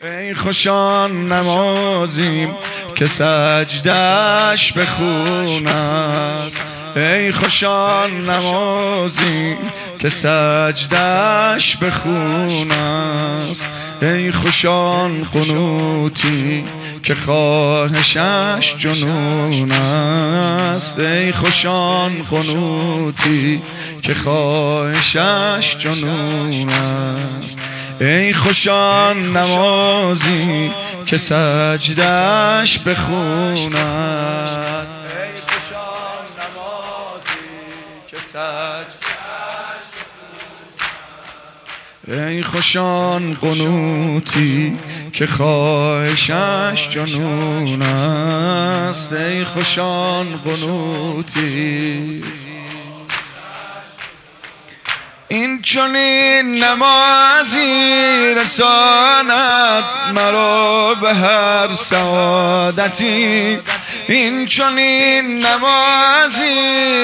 ای خوشان نمازیم که سجدش به خون است. ای خوشان نمازیم که سجدش به خون است. ای خوشان قنوتی که خواهشش جنون است. ای خوشان قنوتی که خواهشش جنون است. ای خوشان نمازی که سجدش به خون است. ای خوشان نمازی که سجدش به خون است. ای خوشان قنوتی که خواهشش جنون است. ای خوشان قنوتی این چنین نمازی رساند مرا به هر سعادتی. این چنین نمازی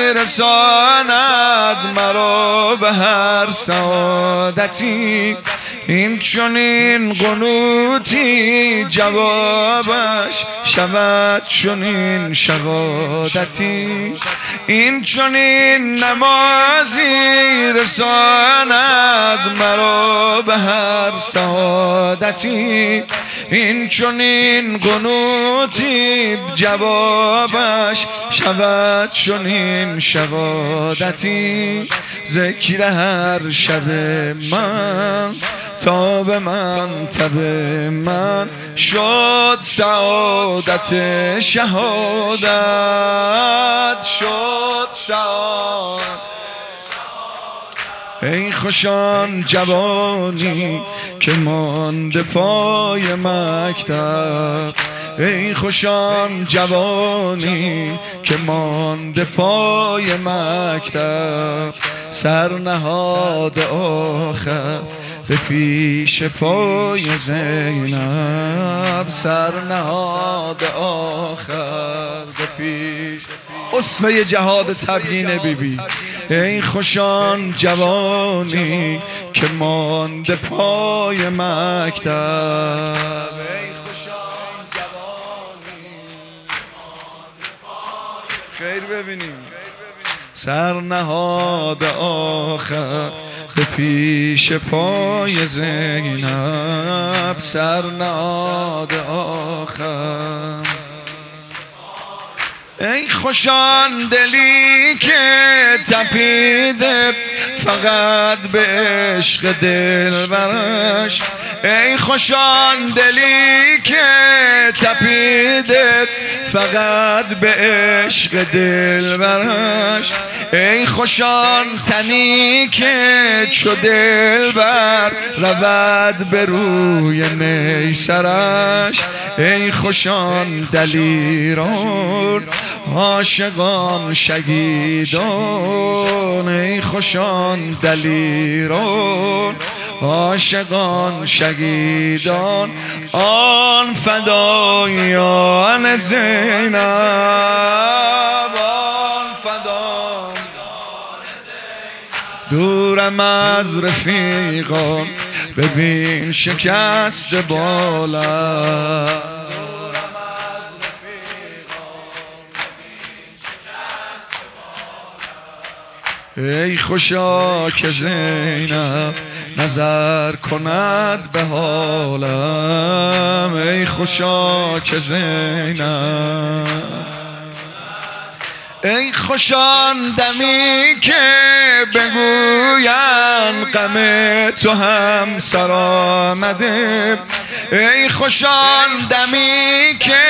رساند مرا به هر سعادتی. این چنین قنوتی جوابش شود چنین شهادتی. این چنین نمازی رساند مرا به هر سعادتی. این چنین قنوتی جوابش شود چنین شهادتی. ذکر هر شب من تا به من تب من شد سعادت شهادت شد سعادت. ای خوشان جوانی که مانده پای مکتب. ای خوشان جوانی که مانده پای مکتب. سرنهاد آخر به پیش پای زینب. سرنهاد آخر به پیش اسوه جهاد تبیین بیبی. ای خوشان جوانی که مانده پای مکتب. ای خوشان جوانی خیر ببینیم. سرنهاد آخر به پیش پای زینب. سرنهاد آخر. ای خوشان دلی که تپیده فقط به عشق دلبرش. ای خوشان دلی که تپیده فقط به عشق دلبرش. ای خوشان تنی که چو دلبر رود به روی نیسرش. ای خوشان دلیران عاشقان شهیدان. ای خوشان دلیران عاشقان شهیدان. آن فدایان زینب. آن فدایان دورم از رفیقان ببین شکست بالا. ای خوشا که زینب نظر کند به حالم. ای خوشا که زینب. ای خوشان دمی که بگوین غم تو هم سر آمده. ای خوشان دمی که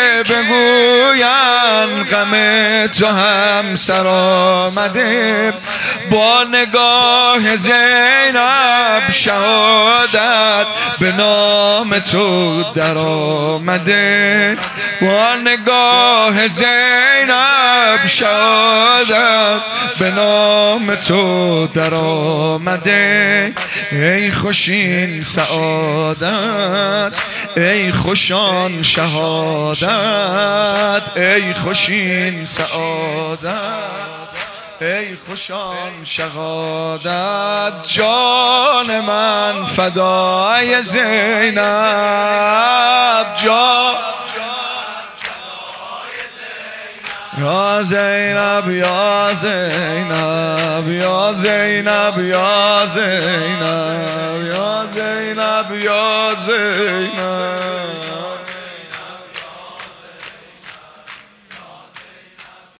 بگوین غم تو هم سر آمده. با نگاه زینب شهادت به نام تو در آمده. با نگاه زینب شهادت به نام تو در آمده. ای خوشین سعادت ای خوشان شهادت. ای خوشین سعادت ای خوشان شهادت جان من فدای زینب یا زینب یا زینب یا زینب یا زینب یا زینب یا زینب